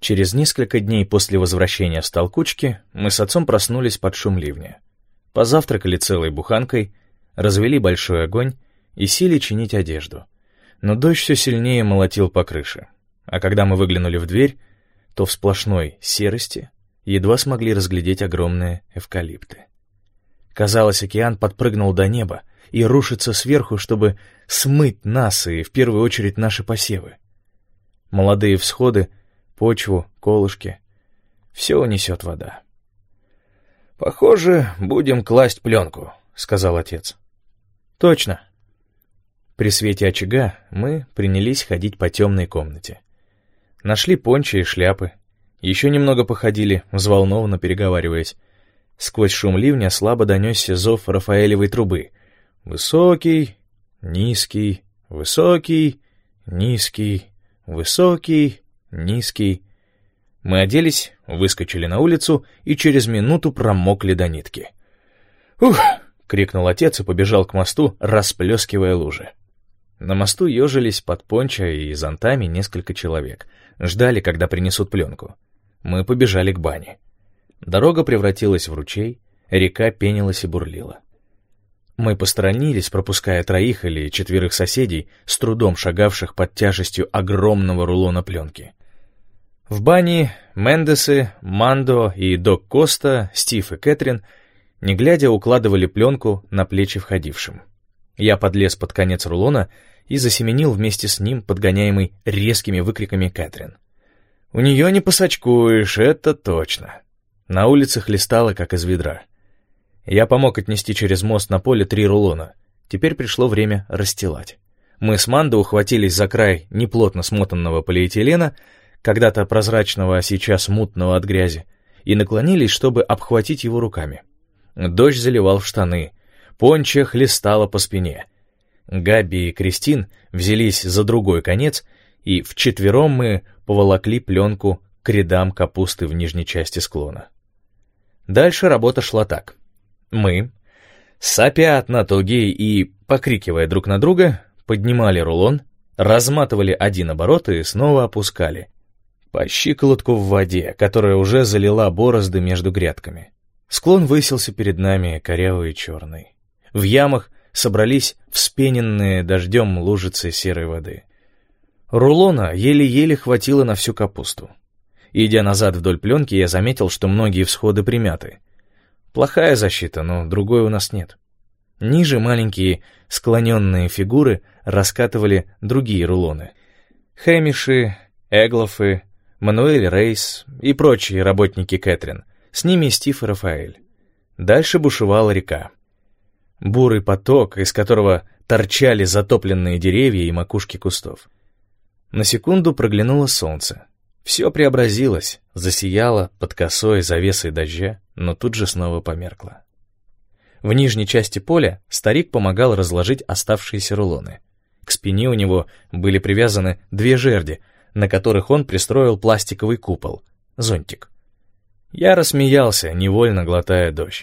Через несколько дней после возвращения с толкучки мы с отцом проснулись под шум ливня. Позавтракали целой буханкой, развели большой огонь и сели чинить одежду. Но дождь все сильнее молотил по крыше. А когда мы выглянули в дверь, то в сплошной серости едва смогли разглядеть огромные эвкалипты. Казалось, океан подпрыгнул до неба и рушится сверху, чтобы смыть нас и, в первую очередь, наши посевы. Молодые всходы, почву, колышки — все унесет вода. «Похоже, будем класть пленку», — сказал отец. «Точно». При свете очага мы принялись ходить по темной комнате. Нашли пончо и шляпы. Еще немного походили, взволнованно переговариваясь. Сквозь шум ливня слабо донесся зов Рафаэлевой трубы. Высокий, низкий, высокий, низкий, высокий, низкий. Мы оделись, выскочили на улицу и через минуту промокли до нитки. «Ух!» — крикнул отец и побежал к мосту, расплескивая лужи. На мосту ежились под пончо и зонтами несколько человек. Ждали, когда принесут пленку. Мы побежали к бане. Дорога превратилась в ручей, река пенилась и бурлила. Мы посторонились, пропуская 3 или 4 соседей, с трудом шагавших под тяжестью огромного рулона пленки. В бане Мендесы, Мандо и Док Коста, Стив и Кэтрин, не глядя, укладывали пленку на плечи входившим. Я подлез под конец рулона и засеменил вместе с ним, подгоняемый резкими выкриками Кэтрин. «У нее не посачкуешь, это точно!» На улице хлестало, как из ведра. Я помог отнести через мост на поле 3 рулона. Теперь пришло время расстилать. Мы с Мандо ухватились за край неплотно смотанного полиэтилена, когда-то прозрачного, а сейчас мутного от грязи, и наклонились, чтобы обхватить его руками. Дождь заливал в штаны, пончо хлестало по спине. Габи и Кристин взялись за другой конец, и вчетвером мы поволокли пленку к рядам капусты в нижней части склона. Дальше работа шла так. Мы, сопя от натуги и покрикивая друг на друга, поднимали рулон, разматывали один оборот и снова опускали, по щиколотку в воде, которая уже залила борозды между грядками. Склон высился перед нами корявый и черный. В ямах собрались вспененные дождем лужицы серой воды. Рулона еле-еле хватило на всю капусту. Идя назад вдоль пленки, я заметил, что многие всходы примяты. Плохая защита, но другой у нас нет. Ниже маленькие склоненные фигуры раскатывали другие рулоны. Хэмиши, Эглофы, Мануэль Рейс и прочие работники Кэтрин, с ними Стив и Рафаэль. Дальше бушевала река. Бурый поток, из которого торчали затопленные деревья и макушки кустов. На секунду проглянуло солнце. Все преобразилось, засияло под косой завесой дождя, но тут же снова померкло. В нижней части поля старик помогал разложить оставшиеся рулоны. К спине у него были привязаны 2 жерди, на которых он пристроил пластиковый купол, зонтик. Я рассмеялся, невольно глотая дождь.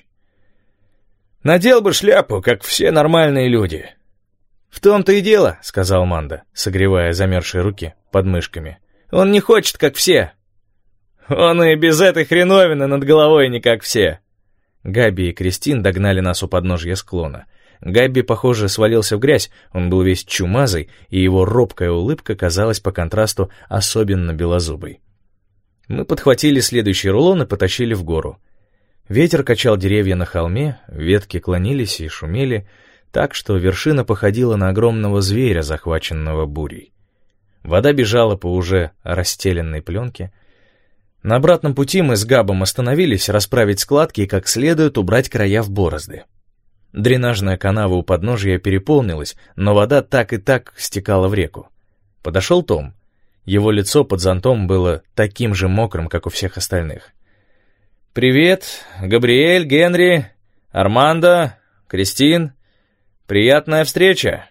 «Надел бы шляпу, как все нормальные люди». «В том-то и дело», — сказал Мандо, согревая замерзшие руки под мышками. «Он не хочет, как все». «Он и без этой хреновины над головой не как все». Габи и Кристин догнали нас у подножья склона. Габи, похоже, свалился в грязь, он был весь чумазый, и его робкая улыбка казалась по контрасту особенно белозубой. Мы подхватили следующий рулон и потащили в гору. Ветер качал деревья на холме, ветки клонились и шумели, так что вершина походила на огромного зверя, захваченного бурей. Вода бежала по уже расстеленной пленке. На обратном пути мы с Габом остановились расправить складки и как следует убрать края в борозды. Дренажная канава у подножья переполнилась, но вода так и так стекала в реку. Подошел Том. Его лицо под зонтом было таким же мокрым, как у всех остальных. «Привет, Габриэль, Генри, Армандо, Кристин. Приятная встреча.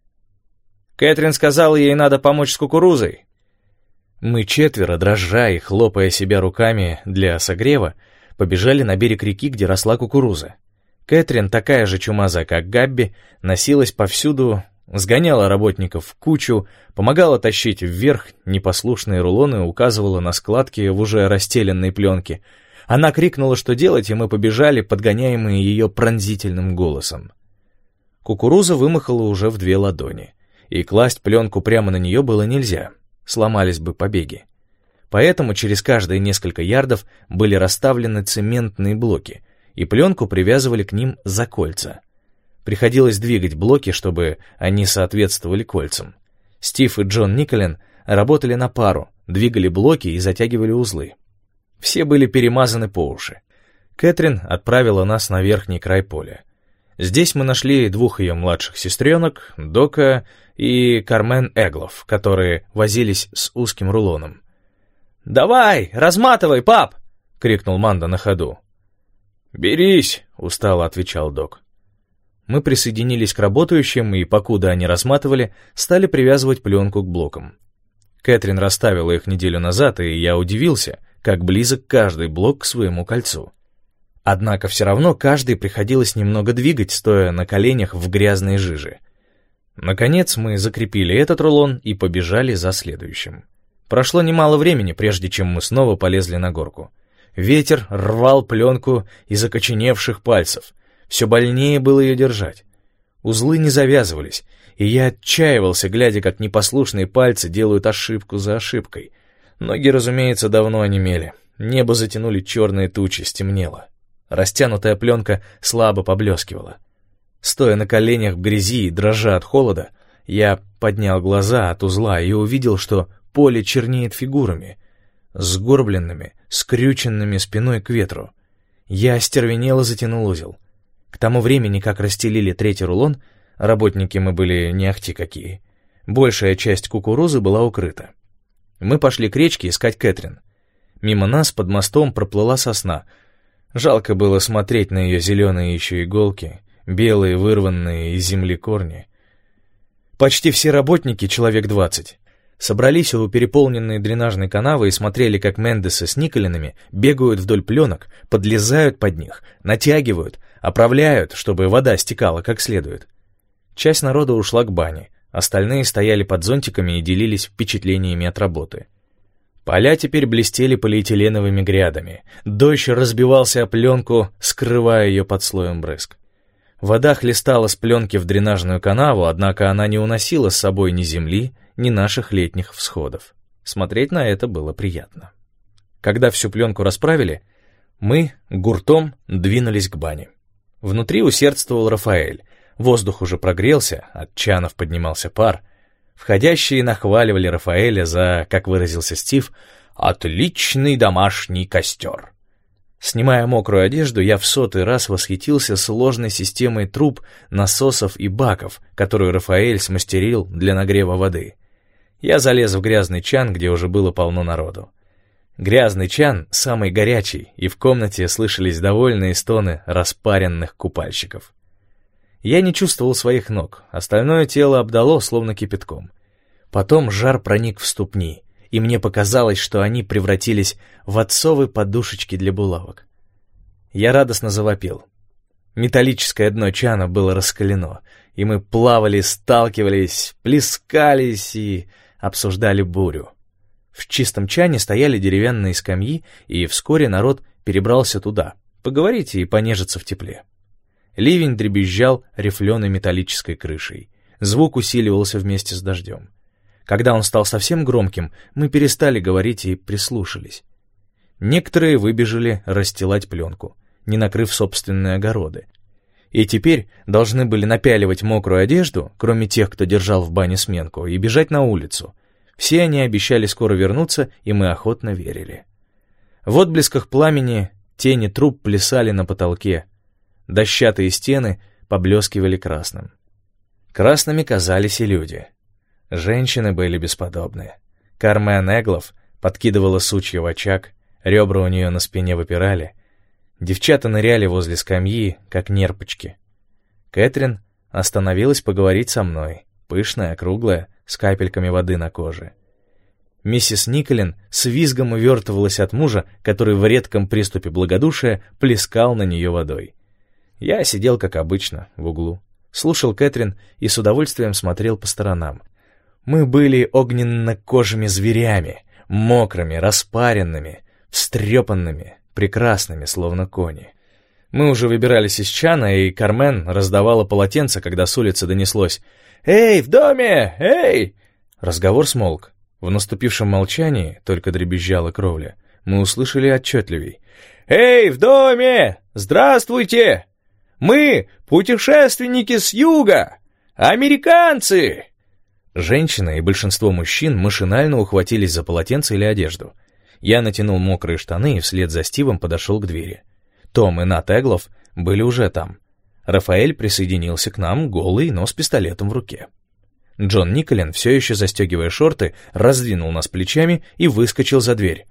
Кэтрин сказала, ей надо помочь с кукурузой». Мы 4, дрожа и хлопая себя руками для согрева, побежали на берег реки, где росла кукуруза. Кэтрин, такая же чумазая, как Габби, носилась повсюду, сгоняла работников в кучу, помогала тащить вверх непослушные рулоны, указывала на складки в уже расстеленной пленке. Она крикнула, что делать, и мы побежали, подгоняемые ее пронзительным голосом. Кукуруза вымахала уже в 2 ладони, и класть пленку прямо на нее было нельзя, сломались бы побеги. Поэтому через каждые несколько ярдов были расставлены цементные блоки, и пленку привязывали к ним за кольца. Приходилось двигать блоки, чтобы они соответствовали кольцам. Стив и Джон Николен работали на пару, двигали блоки и затягивали узлы. Все были перемазаны по уши. Кэтрин отправила нас на верхний край поля. Здесь мы нашли 2 ее младших сестренок, Дока и Кармен Эглов, которые возились с узким рулоном. «Давай, разматывай, пап!» — крикнул Манда на ходу. «Берись!» — устало отвечал Док. Мы присоединились к работающим, и, покуда они разматывали, стали привязывать пленку к блокам. Кэтрин расставила их неделю назад, и я удивился, как близок каждый блок к своему кольцу. Однако все равно каждый приходилось немного двигать, стоя на коленях в грязной жиже. Наконец мы закрепили этот рулон и побежали за следующим. Прошло немало времени, прежде чем мы снова полезли на горку. Ветер рвал пленку из окоченевших пальцев. Все больнее было ее держать. Узлы не завязывались, и я отчаивался, глядя, как непослушные пальцы делают ошибку за ошибкой. Ноги, разумеется, давно онемели. Небо затянули черные тучи, стемнело. Растянутая пленка слабо поблескивала. Стоя на коленях в грязи и дрожа от холода, я поднял глаза от узла и увидел, что поле чернеет фигурами, сгорбленными, скрюченными спиной к ветру. Я остервенело затянул узел. К тому времени, как расстелили 3-й рулон, работники мы были не ахти какие, большая часть кукурузы была укрыта. Мы пошли к речке искать Кэтрин. Мимо нас под мостом проплыла сосна. Жалко было смотреть на ее зеленые еще иголки, белые вырванные из земли корни. Почти все работники, человек 20, собрались у переполненной дренажной канавы и смотрели, как Мендесы с Николинами бегают вдоль пленок, подлезают под них, натягивают, оправляют, чтобы вода стекала как следует. Часть народа ушла к бане, остальные стояли под зонтиками и делились впечатлениями от работы. Поля теперь блестели полиэтиленовыми грядами, дождь разбивался о пленку, скрывая ее под слоем брызг. Вода хлестала с пленки в дренажную канаву, однако она не уносила с собой ни земли, ни наших летних всходов. Смотреть на это было приятно. Когда всю пленку расправили, мы гуртом двинулись к бане. Внутри усердствовал Рафаэль. Воздух уже прогрелся, от чанов поднимался пар. Входящие нахваливали Рафаэля за, как выразился Стив, «отличный домашний костер». Снимая мокрую одежду, я в 100-й раз восхитился сложной системой труб, насосов и баков, которую Рафаэль смастерил для нагрева воды. Я залез в грязный чан, где уже было полно народу. Грязный чан самый горячий, и в комнате слышались довольные стоны распаренных купальщиков. Я не чувствовал своих ног, остальное тело обдало словно кипятком. Потом жар проник в ступни, и мне показалось, что они превратились в отцовы подушечки для булавок. Я радостно завопил. Металлическое дно чана было раскалено, и мы плавали, сталкивались, плескались и обсуждали бурю. В чистом чане стояли деревянные скамьи, и вскоре народ перебрался туда, поговорить и понежиться в тепле. Ливень дребезжал рифленой металлической крышей. Звук усиливался вместе с дождем. Когда он стал совсем громким, мы перестали говорить и прислушались. Некоторые выбежали расстилать пленку, не накрыв собственные огороды. И теперь должны были напяливать мокрую одежду, кроме тех, кто держал в бане сменку, и бежать на улицу. Все они обещали скоро вернуться, и мы охотно верили. В отблесках пламени тени труб плясали на потолке. Дощатые стены поблескивали красным. Красными казались и люди. Женщины были бесподобны. Кармен Эглов подкидывала сучья в очаг, ребра у нее на спине выпирали. Девчата ныряли возле скамьи, как нерпочки. Кэтрин остановилась поговорить со мной, пышная, круглая, с капельками воды на коже. Миссис Николин с визгом увертывалась от мужа, который в редком приступе благодушия плескал на нее водой. Я сидел, как обычно, в углу. слушал Кэтрин и с удовольствием смотрел по сторонам. Мы были огненно-кожими зверями, мокрыми, распаренными, встрепанными, прекрасными, словно кони. Мы уже выбирались из чана, и Кармен раздавала полотенца, когда с улицы донеслось «Эй, в доме! Эй!» Разговор смолк. В наступившем молчании, только дребезжала кровля, мы услышали отчетливей «Эй, в доме! Здравствуйте! Мы путешественники с юга! Американцы!» Женщины и большинство мужчин машинально ухватились за полотенце или одежду. Я натянул мокрые штаны и вслед за Стивом подошел к двери. Том и Нат Эглов были уже там. Рафаэль присоединился к нам, голый, но с пистолетом в руке. Джон Николин, все еще застегивая шорты, раздвинул нас плечами и выскочил за дверь.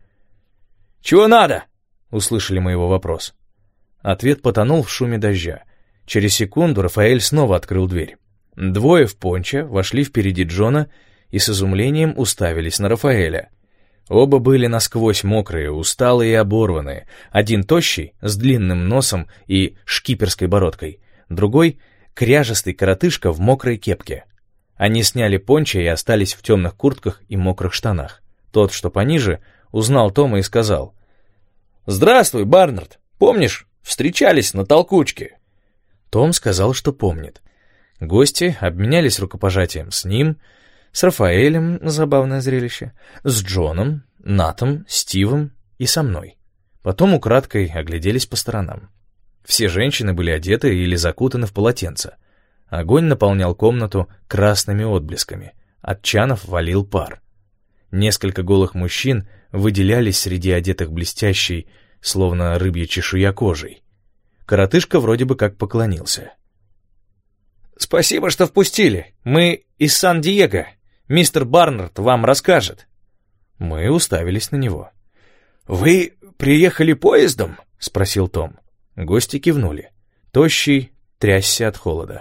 «Чего надо?» — услышали мы его вопрос. Ответ потонул в шуме дождя. Через секунду Рафаэль снова открыл дверь. Двое в пончо вошли впереди Джона и с изумлением уставились на Рафаэля. Оба были насквозь мокрые, усталые и оборванные. Один тощий, с длинным носом и шкиперской бородкой, другой — кряжестый коротышка в мокрой кепке. Они сняли пончо и остались в темных куртках и мокрых штанах. Тот, что пониже, узнал Тома и сказал: «Здравствуй, Барнард! Помнишь, встречались на толкучке?» Том сказал, что помнит. Гости обменялись рукопожатием с ним, с Рафаэлем, забавное зрелище, с Джоном, Натом, Стивом и со мной. Потом украдкой огляделись по сторонам. Все женщины были одеты или закутаны в полотенца. Огонь наполнял комнату красными отблесками. От чанов валил пар. Несколько голых мужчин выделялись среди одетых блестящей, словно рыбья чешуя, кожей. Коротышка вроде бы как поклонился. «Спасибо, что впустили. Мы из Сан-Диего. Мистер Барнард вам расскажет». Мы уставились на него. «Вы приехали поездом?» — спросил Том. Гости кивнули. Тощий трясся от холода.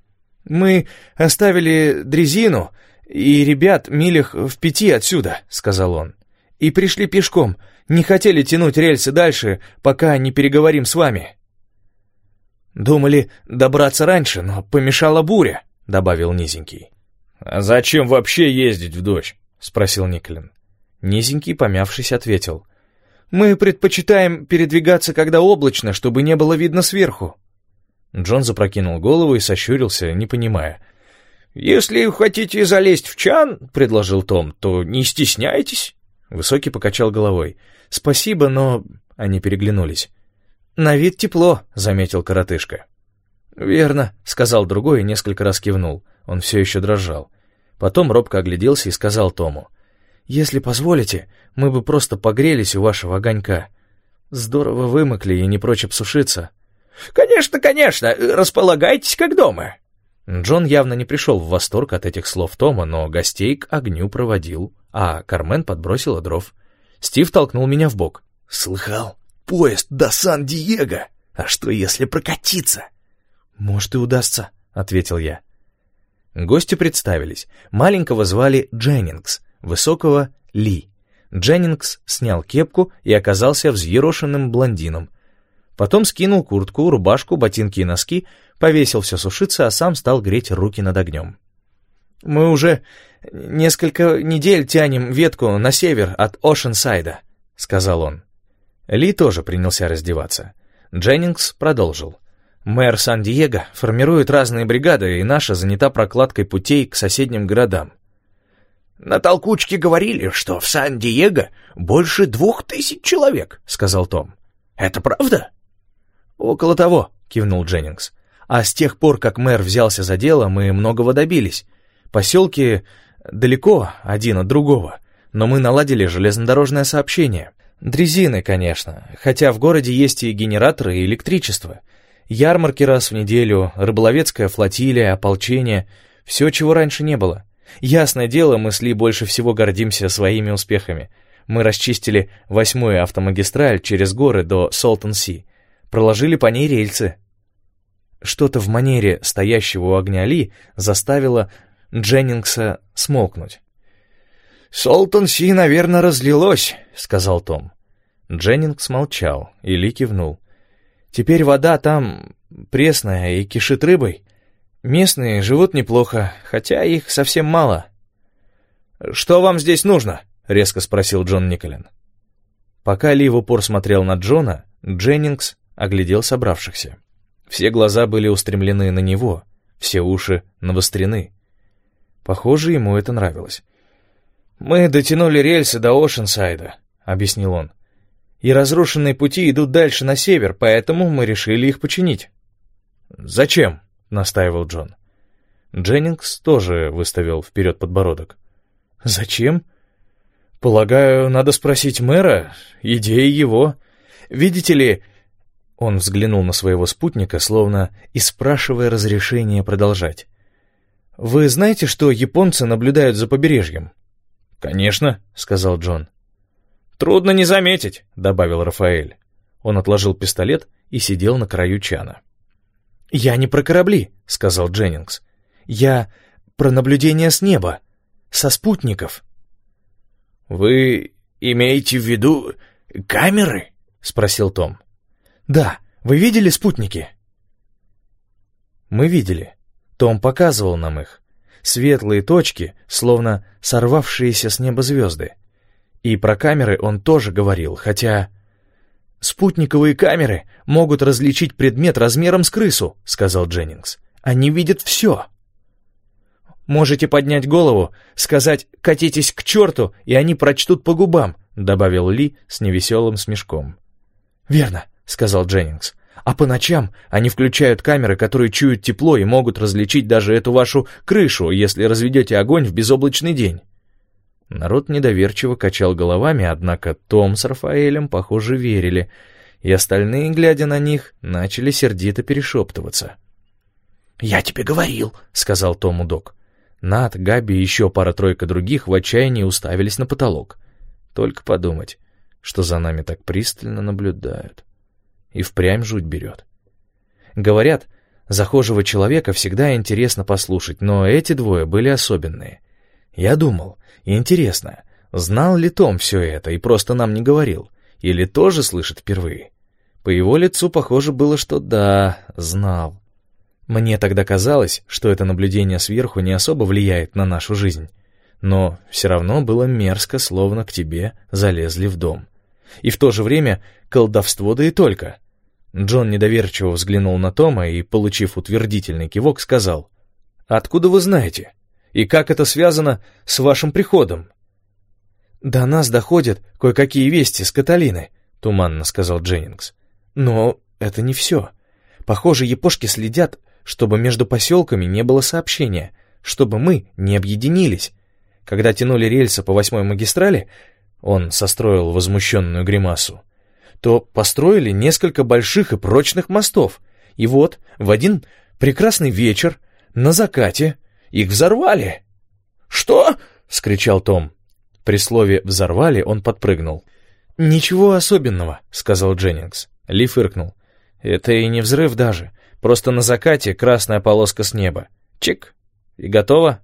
«Мы оставили дрезину и ребят милях в 5 отсюда», — сказал он. «И пришли пешком. Не хотели тянуть рельсы дальше, пока не переговорим с вами». «Думали добраться раньше, но помешала буря», — добавил Низенький. «А зачем вообще ездить в дождь?» — спросил Николин. Низенький, помявшись, ответил: «Мы предпочитаем передвигаться, когда облачно, чтобы не было видно сверху». Джон запрокинул голову и сощурился, не понимая. «Если хотите залезть в чан, — предложил Том, — то не стесняйтесь». Высокий покачал головой. «Спасибо, но...» — они переглянулись. «На вид тепло», — заметил коротышка. «Верно», — сказал другой и несколько раз кивнул. Он все еще дрожал. Потом робко огляделся и сказал Тому: «Если позволите, мы бы просто погрелись у вашего огонька. Здорово вымокли и не прочь обсушиться». «Конечно, конечно, располагайтесь как дома». Джон явно не пришел в восторг от этих слов Тома, но гостей к огню проводил, а Кармен подбросила дров. Стив толкнул меня в бок. «Слыхал? Поезд до Сан-Диего! А что, если прокатиться?» «Может, и удастся», — ответил я. Гости представились. Маленького звали Дженнингс, высокого — Ли. Дженнингс снял кепку и оказался взъерошенным блондином. Потом скинул куртку, рубашку, ботинки и носки, повесил все сушиться, а сам стал греть руки над огнем. «Мы уже несколько недель тянем ветку на север от Ошенсайда», — сказал он. Ли тоже принялся раздеваться. Дженнингс продолжил. «Мэр Сан-Диего формирует разные бригады, и наша занята прокладкой путей к соседним городам». «На толкучке говорили, что в Сан-Диего больше 2000 человек», — сказал Том. «Это правда?» «Около того», — кивнул Дженнингс. «А с тех пор, как мэр взялся за дело, мы многого добились. Поселки далеко один от другого, но мы наладили железнодорожное сообщение. Дрезины, конечно, хотя в городе есть и генераторы, и электричество. Ярмарки раз в неделю, рыболовецкая флотилия, ополчение — все, чего раньше не было. Ясное дело, мы с Ли больше всего гордимся своими успехами. Мы расчистили 8-ю автомагистраль через горы до Солтон-Си, проложили по ней рельсы». Что-то в манере стоящего у огня Ли заставило Дженнингса смолкнуть. «Солтон-Си, наверное, разлилось», — сказал Том. Дженнингс молчал, и Ли кивнул. «Теперь вода там пресная и кишит рыбой». Местные живут неплохо, хотя их совсем мало. «Что вам здесь нужно?» — резко спросил Джон Николен. Пока Ли в упор смотрел на Джона, Дженнингс оглядел собравшихся. Все глаза были устремлены на него, все уши навострены. Похоже, ему это нравилось. «Мы дотянули рельсы до Ошенсайда», — объяснил он. «И разрушенные пути идут дальше на север, поэтому мы решили их починить». «Зачем?» — настаивал Джон. Дженнингс тоже выставил вперед подбородок. «Зачем? Полагаю, надо спросить мэра, идея его. Видите ли...» Он взглянул на своего спутника, словно и спрашивая разрешения продолжать. «Вы знаете, что японцы наблюдают за побережьем?» «Конечно», — сказал Джон. «Трудно не заметить», — добавил Рафаэль. Он отложил пистолет и сидел на краю чана. «Я не про корабли», — сказал Дженнингс. «Я про наблюдение с неба, со спутников». «Вы имеете в виду камеры?» — спросил Том. «Да, вы видели спутники?» Мы видели. Том показывал нам их. Светлые точки, словно сорвавшиеся с неба звезды. И про камеры он тоже говорил, хотя... «Спутниковые камеры могут различить предмет размером с крысу», — сказал Дженнингс. «Они видят все». «Можете поднять голову, сказать «катитесь к черту», и они прочтут по губам», — добавил Ли с невеселым смешком. «Верно», — сказал Дженнингс. «А по ночам они включают камеры, которые чуют тепло и могут различить даже эту вашу крышу, если разведете огонь в безоблачный день». Народ недоверчиво качал головами, однако Том с Рафаэлем, похоже, верили, и остальные, глядя на них, начали сердито перешептываться. «Я тебе говорил», — сказал Тому Док. Нат, Габи и еще пара-тройка других в отчаянии уставились на потолок. Только подумать, что за нами так пристально наблюдают. И впрямь жуть берет. Говорят, захожего человека всегда интересно послушать, но эти двое были особенные. Я думал, интересно, знал ли Том все это и просто нам не говорил, или тоже слышит впервые? По его лицу похоже было, что да, знал. Мне тогда казалось, что это наблюдение сверху не особо влияет на нашу жизнь, но все равно было мерзко, словно к тебе залезли в дом. И в то же время колдовство да и только. Джон недоверчиво взглянул на Тома и, получив утвердительный кивок, сказал: «Откуда вы знаете? И как это связано с вашим приходом?» «До нас доходят кое-какие вести с Каталины», — туманно сказал Дженнингс. «Но это не все. Похоже, япошки следят, чтобы между поселками не было сообщения, чтобы мы не объединились. Когда тянули рельсы по 8-й магистрали, он состроил возмущенную гримасу, то построили несколько больших и прочных мостов. И вот, в один прекрасный вечер, на закате, их взорвали». «Что?» — вскричал Том. При слове «взорвали» он подпрыгнул. «Ничего особенного», — сказал Дженнингс. Ли фыркнул. «Это и не взрыв даже. Просто на закате красная полоска с неба. Чик! И готово?»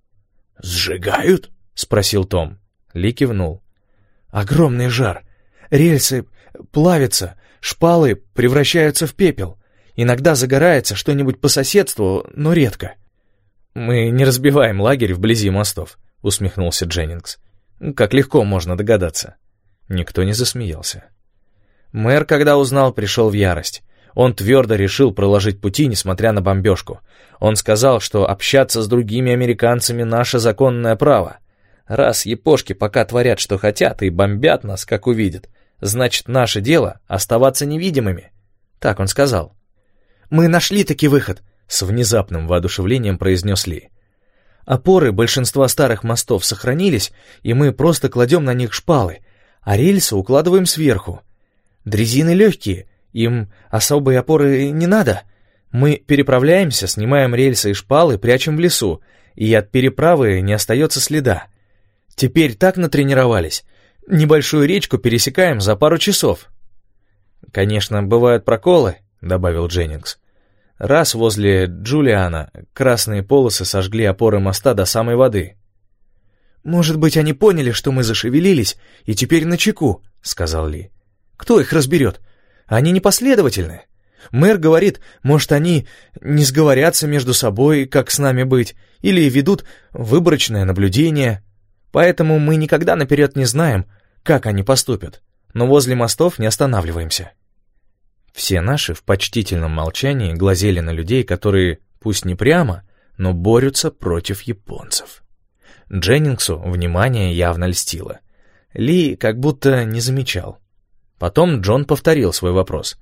«Сжигают?» — спросил Том. Ли кивнул. «Огромный жар. Рельсы плавятся, шпалы превращаются в пепел. Иногда загорается что-нибудь по соседству, но редко». «Мы не разбиваем лагерь вблизи мостов», — усмехнулся Дженнингс. «Как легко можно догадаться». Никто не засмеялся. Мэр, когда узнал, пришел в ярость. Он твердо решил проложить пути, несмотря на бомбежку. Он сказал, что общаться с другими американцами — наше законное право. Раз япошки пока творят, что хотят, и бомбят нас, как увидят, значит, наше дело — оставаться невидимыми. Так он сказал. «Мы нашли-таки выход», — с внезапным воодушевлением произнес Ли. «Опоры большинства старых мостов сохранились, и мы просто кладем на них шпалы, а рельсы укладываем сверху. Дрезины легкие, им особой опоры не надо. Мы переправляемся, снимаем рельсы и шпалы, прячем в лесу, и от переправы не остается следа. Теперь так натренировались. Небольшую речку пересекаем за пару часов». «Конечно, бывают проколы», — добавил Дженнингс. «Раз возле Джулиана красные полосы сожгли опоры моста до самой воды». «Может быть, они поняли, что мы зашевелились, и теперь начеку», — сказал Ли. «Кто их разберет? Они непоследовательны. Мэр говорит, может, они не сговорятся между собой, как с нами быть, или ведут выборочное наблюдение. Поэтому мы никогда наперед не знаем, как они поступят, но возле мостов не останавливаемся». Все наши в почтительном молчании глазели на людей, которые, пусть не прямо, но борются против японцев. Дженнингсу внимание явно льстило. Ли как будто не замечал. Потом Джон повторил свой вопрос.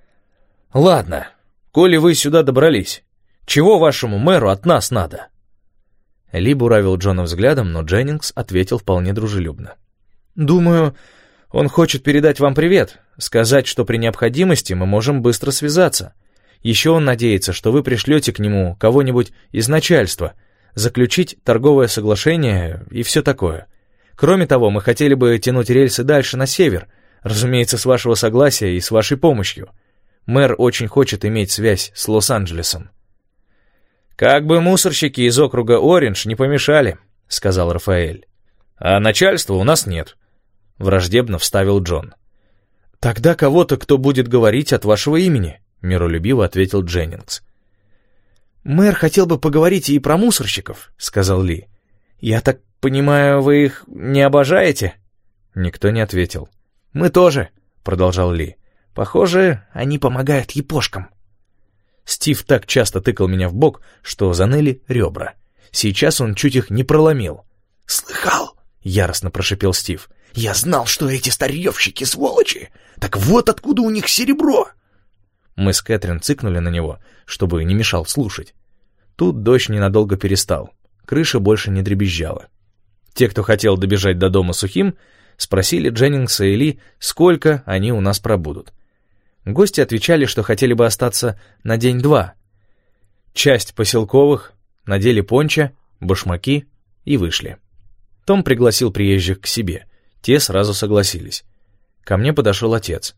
«Ладно, коли вы сюда добрались, чего вашему мэру от нас надо?» Ли буравил Джона взглядом, но Дженнингс ответил вполне дружелюбно. «Думаю, он хочет передать вам привет, сказать, что при необходимости мы можем быстро связаться. Еще он надеется, что вы пришлете к нему кого-нибудь из начальства, заключить торговое соглашение и все такое. Кроме того, мы хотели бы тянуть рельсы дальше на север, разумеется, с вашего согласия и с вашей помощью. Мэр очень хочет иметь связь с Лос-Анджелесом». «Как бы мусорщики из округа Ориндж не помешали», — сказал Рафаэль. «А начальства у нас нет», — враждебно вставил Джон. «Тогда кого-то, кто будет говорить от вашего имени», — миролюбиво ответил Дженнингс. «Мэр хотел бы поговорить и про мусорщиков», — сказал Ли. «Я так понимаю, вы их не обожаете?» Никто не ответил. «Мы тоже», — продолжал Ли. «Похоже, они помогают япошкам». Стив так часто тыкал меня в бок, что заныли ребра. Сейчас он чуть их не проломил. «Слыхал?» — яростно прошипел Стив. «Я знал, что эти старьевщики сволочи! Так вот откуда у них серебро!» Мы с Кэтрин цыкнули на него, чтобы не мешал слушать. Тут дождь ненадолго перестал, крыша больше не дребезжала. Те, кто хотел добежать до дома сухим, спросили Дженнингса и Ли, сколько они у нас пробудут. Гости отвечали, что хотели бы остаться на день-два. Часть поселковых надели пончо, башмаки и вышли. Том пригласил приезжих к себе, те сразу согласились. Ко мне подошел отец.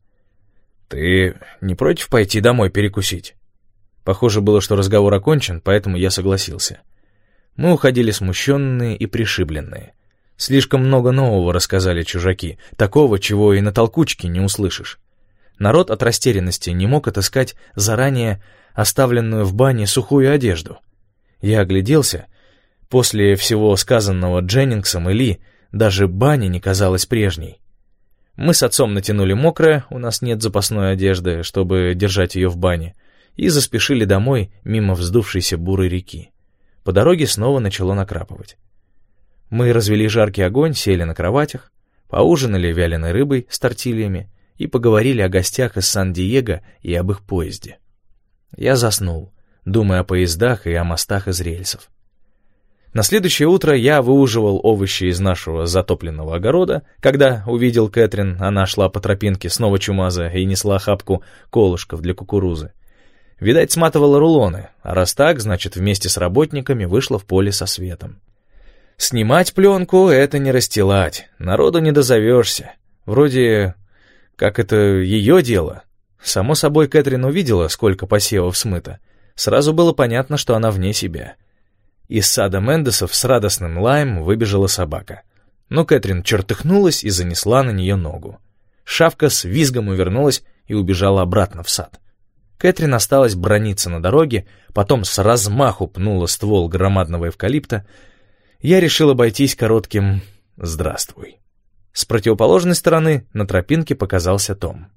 «Ты не против пойти домой перекусить?» Похоже было, что разговор окончен, поэтому я согласился. Мы уходили смущенные и пришибленные. Слишком много нового рассказали чужаки, такого, чего и на толкучке не услышишь. Народ от растерянности не мог отыскать заранее оставленную в бане сухую одежду. Я огляделся. После всего сказанного Дженнингсом и Ли даже баня не казалась прежней. Мы с отцом натянули мокрое, у нас нет запасной одежды, чтобы держать ее в бане, и заспешили домой мимо вздувшейся бурой реки. По дороге снова начало накрапывать. Мы развели жаркий огонь, сели на кроватях, поужинали вяленой рыбой с тортильями и поговорили о гостях из Сан-Диего и об их поезде. Я заснул, думая о поездах и о мостах из рельсов. На следующее утро я выуживал овощи из нашего затопленного огорода. Когда увидел Кэтрин, она шла по тропинке, снова чумазая, и несла охапку колышков для кукурузы. Видать, сматывала рулоны, а раз так, значит, вместе с работниками вышла в поле со светом. Снимать пленку — это не расстилать, народу не дозовешься. Вроде как это ее дело. Само собой, Кэтрин увидела, сколько посевов смыто. Сразу было понятно, что она вне себя. Из сада Мендесов с радостным лаем выбежала собака. Но Кэтрин чертыхнулась и занесла на нее ногу. Шавка с визгом увернулась и убежала обратно в сад. Кэтрин осталась браниться на дороге, потом с размаху пнула ствол громадного эвкалипта. Я решил обойтись коротким «здравствуй». С противоположной стороны на тропинке показался Том.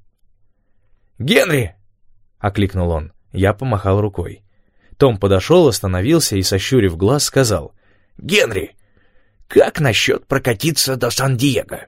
«Генри!» — окликнул он. Я помахал рукой. Том подошел, остановился и, сощурив глаз, сказал: «Генри, как насчет прокатиться до Сан-Диего?»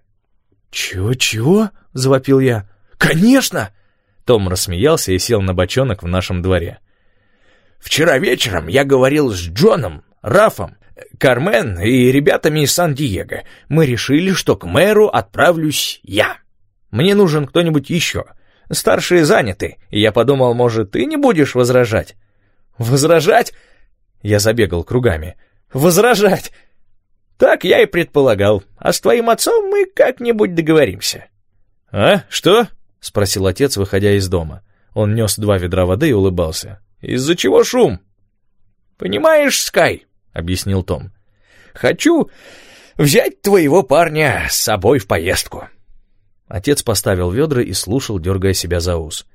«Чего?» — завопил я. «Конечно!» Том рассмеялся и сел на бочонок в нашем дворе. «Вчера вечером я говорил с Джоном, Рафом, Кармен и ребятами из Сан-Диего. Мы решили, что к мэру отправлюсь я. Мне нужен кто-нибудь еще. Старшие заняты, и я подумал, может, ты не будешь возражать?» «Возражать?» Я забегал кругами. «Возражать?» «Так я и предполагал. А с твоим отцом мы как-нибудь договоримся». «А, что?» — спросил отец, выходя из дома. Он нес 2 ведра воды и улыбался. «Из-за чего шум?» «Понимаешь, Скай», — объяснил Том, — «хочу взять твоего парня с собой в поездку». Отец поставил ведра и слушал, дергая себя за ус.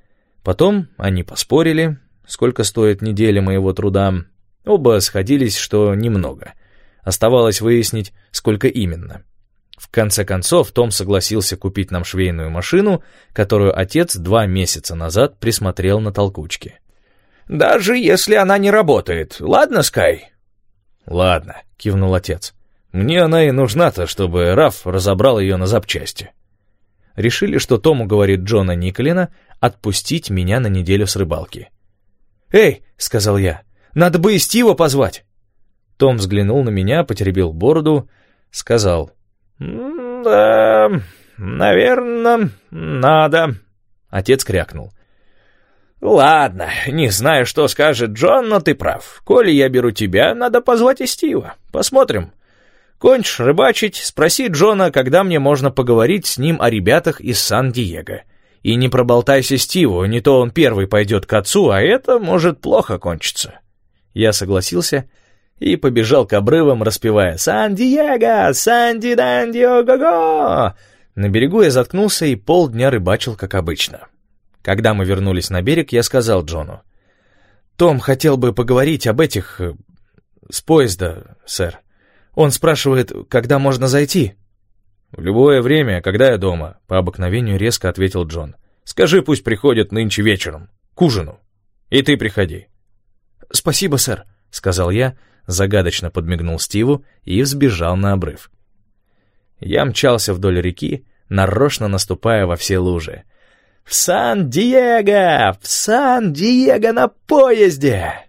Потом они поспорили, сколько стоит неделя моего труда. Оба сходились, что немного. Оставалось выяснить, сколько именно. В конце концов, Том согласился купить нам швейную машину, которую отец 2 месяца назад присмотрел на толкучке. «Даже если она не работает, ладно, Скай?» «Ладно», — кивнул отец. «Мне она и нужна-то, чтобы Раф разобрал ее на запчасти». Решили, что Том уговорит Джона Николина отпустить меня на неделю с рыбалки. «Эй», — сказал я, — «надо бы и Стива позвать». Том взглянул на меня, потеребил бороду, сказал: «Да, наверное, надо». Отец крякнул. «Ладно, не знаю, что скажет Джон, но ты прав. Коли я беру тебя, надо позвать и Стива. Посмотрим. Кончишь рыбачить, спроси Джона, когда мне можно поговорить с ним о ребятах из Сан-Диего. И не проболтайся Стиву, не то он первый пойдет к отцу, а это может плохо кончиться». Я согласился и побежал к обрывам, распевая «Сан-Диего! Санди-данди-о-го-го!». На берегу я заткнулся и полдня рыбачил, как обычно. Когда мы вернулись на берег, я сказал Джону: «Том хотел бы поговорить об этих... с поезда, сэр. Он спрашивает, когда можно зайти». «В любое время, когда я дома», — по обыкновению резко ответил Джон. «Скажи, пусть приходят нынче вечером, к ужину. И ты приходи». «Спасибо, сэр», — сказал я, загадочно подмигнул Стиву и взбежал на обрыв. Я мчался вдоль реки, нарочно наступая во все лужи. «В Сан-Диего! В Сан-Диего на поезде!»